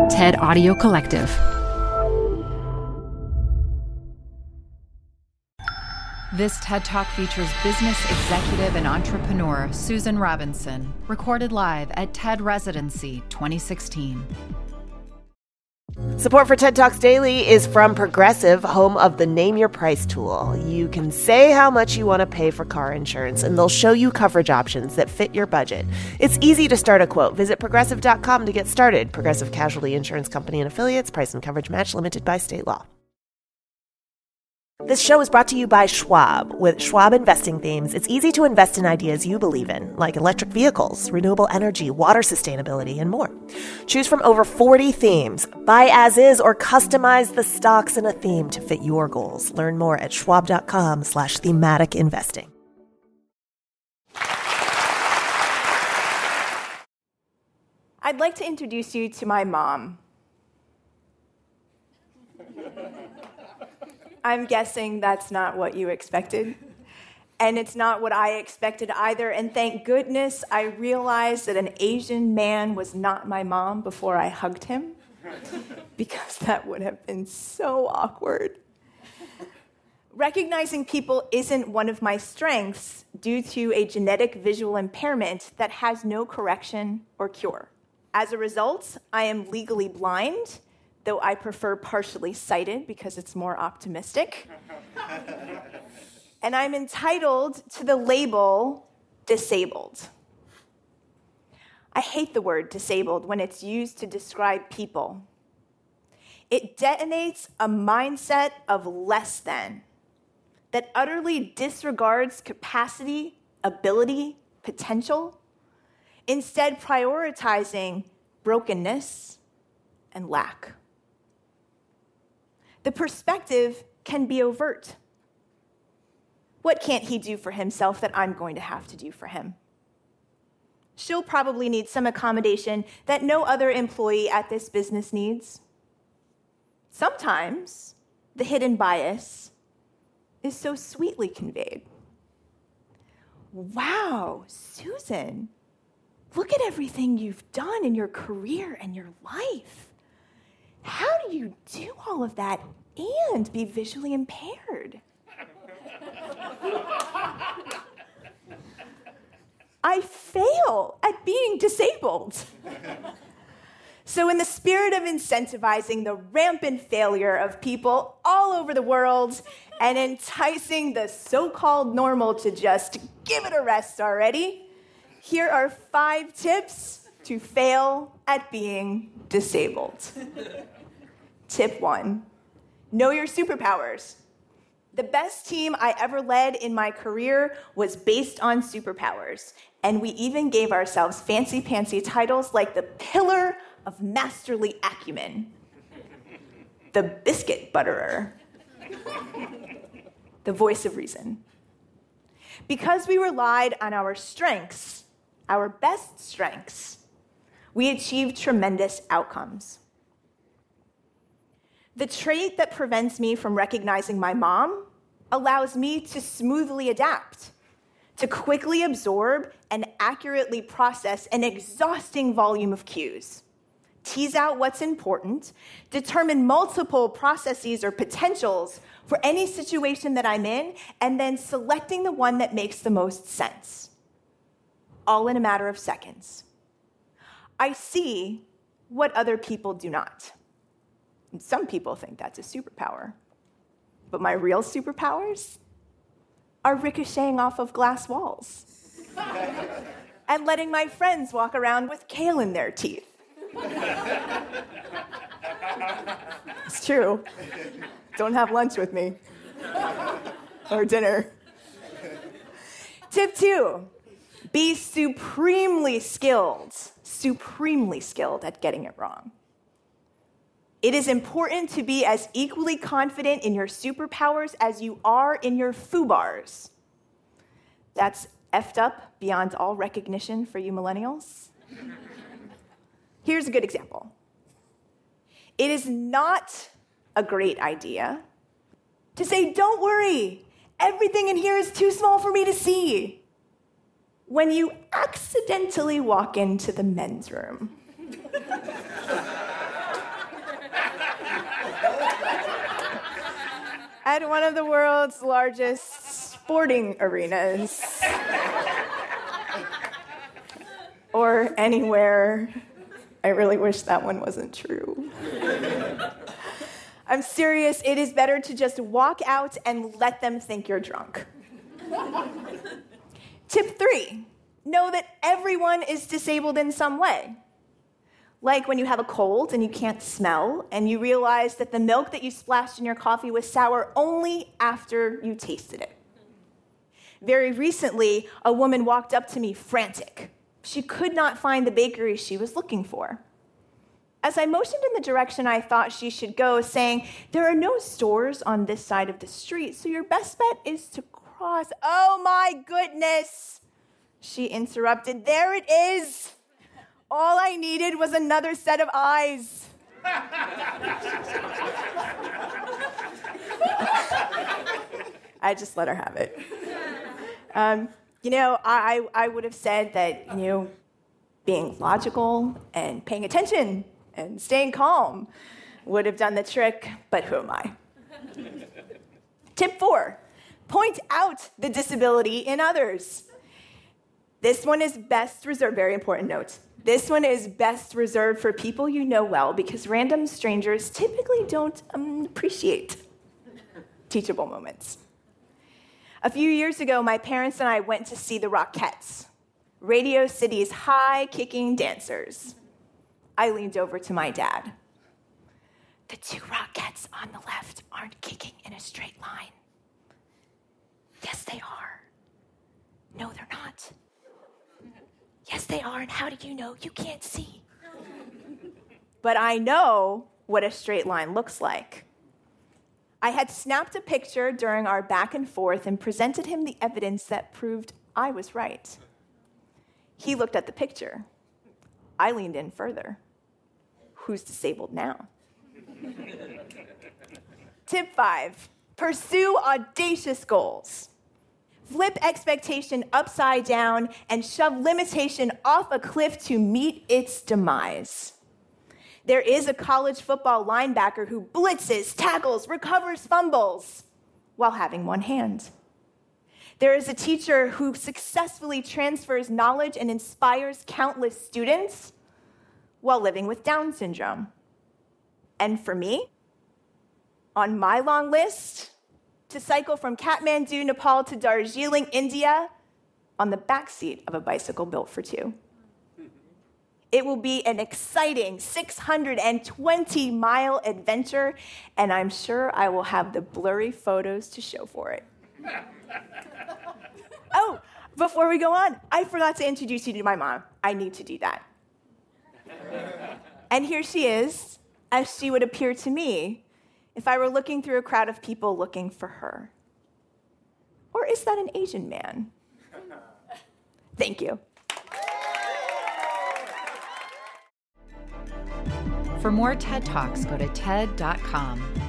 TED Audio Collective. This TED Talk features business executive and entrepreneur Susan Robinson, recorded live at TED Residency 2016. Support for TED Talks Daily is from Progressive, home of the Name Your Price tool. You can say how much you want to pay for car insurance, and they'll show you coverage options that fit your budget. It's easy to start a quote. Visit Progressive.com to get started. Progressive Casualty Insurance Company and Affiliates. Price and coverage match limited by state law. This show is brought to you by Schwab. With Schwab investing themes, it's easy to invest in ideas you believe in, like electric vehicles, renewable energy, water sustainability, and more. Choose from over 40 themes. Buy as is or customize the stocks in a theme to fit your goals. Learn more at schwab.com/thematic investing. I'd like to introduce you to my mom. I'm guessing that's not what you expected. And it's not what I expected either. And thank goodness I realized that an Asian man was not my mom before I hugged him, because that would have been so awkward. Recognizing people isn't one of my strengths due to a genetic visual impairment that has no correction or cure. As a result, I am legally blind, though I prefer partially sighted because it's more optimistic. And I'm entitled to the label disabled. I hate the word disabled when it's used to describe people. It detonates a mindset of less than that utterly disregards capacity, ability, potential, instead prioritizing brokenness and lack. The perspective can be overt. What can't he do for himself that I'm going to have to do for him? She'll probably need some accommodation that no other employee at this business needs. Sometimes the hidden bias is so sweetly conveyed. Wow, Susan, look at everything you've done in your career and your life. How do you do all of that and be visually impaired? I fail at being disabled. So in the spirit of incentivizing the rampant failure of people all over the world and enticing the so-called normal to just give it a rest already, here are 5 tips to fail at being disabled. Tip 1, know your superpowers. The best team I ever led in my career was based on superpowers, and we even gave ourselves fancy-pantsy titles like the Pillar of Masterly Acumen, the Biscuit Butterer, the Voice of Reason. Because we relied on our strengths, our best strengths, we achieved tremendous outcomes. The trait that prevents me from recognizing my mom allows me to smoothly adapt, to quickly absorb and accurately process an exhausting volume of cues, tease out what's important, determine multiple processes or potentials for any situation that I'm in, and then selecting the one that makes the most sense, all in a matter of seconds. I see what other people do not. And some people think that's a superpower. But my real superpowers are ricocheting off of glass walls and letting my friends walk around with kale in their teeth. It's true. Don't have lunch with me. Or dinner. Tip 2, be supremely skilled at getting it wrong. It is important to be as equally confident in your superpowers as you are in your FUBARs. That's effed up beyond all recognition for you millennials. Here's a good example. It is not a great idea to say, "Don't worry, everything in here is too small for me to see," when you accidentally walk into the men's room. at one of the world's largest sporting arenas. Or anywhere. I really wish that one wasn't true. I'm serious, it is better to just walk out and let them think you're drunk. Tip 3, know that everyone is disabled in some way. Like when you have a cold and you can't smell, and you realize that the milk that you splashed in your coffee was sour only after you tasted it. Very recently, a woman walked up to me frantic. She could not find the bakery she was looking for. As I motioned in the direction I thought she should go, saying, "There are no stores on this side of the street, so your best bet is to cross." "Oh my goodness," she interrupted. "There it is. All I needed was another set of eyes." I just let her have it. I would have said that, being logical and paying attention and staying calm would have done the trick, but who am I? Tip 4, point out the disability in others. This one is best reserved, very important note. This one is best reserved for people you know well because random strangers typically don't appreciate teachable moments. A few years ago, my parents and I went to see the Rockettes, Radio City's high-kicking dancers. I leaned over to my dad. "The 2 Rockettes on the left aren't kicking in a straight line." "Yes, they are." "No, they're not." "Yes, they are, and how do you know? You can't see." But I know what a straight line looks like. I had snapped a picture during our back and forth and presented him the evidence that proved I was right. He looked at the picture. I leaned in further. Who's disabled now? Tip 5, pursue audacious goals. Flip expectation upside down and shove limitation off a cliff to meet its demise. There is a college football linebacker who blitzes, tackles, recovers fumbles while having one hand. There is a teacher who successfully transfers knowledge and inspires countless students while living with Down syndrome. And for me, on my long list, to cycle from Kathmandu, Nepal to Darjeeling, India, on the backseat of a bicycle built for 2. It will be an exciting 620-mile adventure, and I'm sure I will have the blurry photos to show for it. Oh, before we go on, I forgot to introduce you to my mom. I need to do that. And here she is, as she would appear to me if I were looking through a crowd of people looking for her. Or is that an Asian man? Thank you. For more TED Talks, go to TED.com.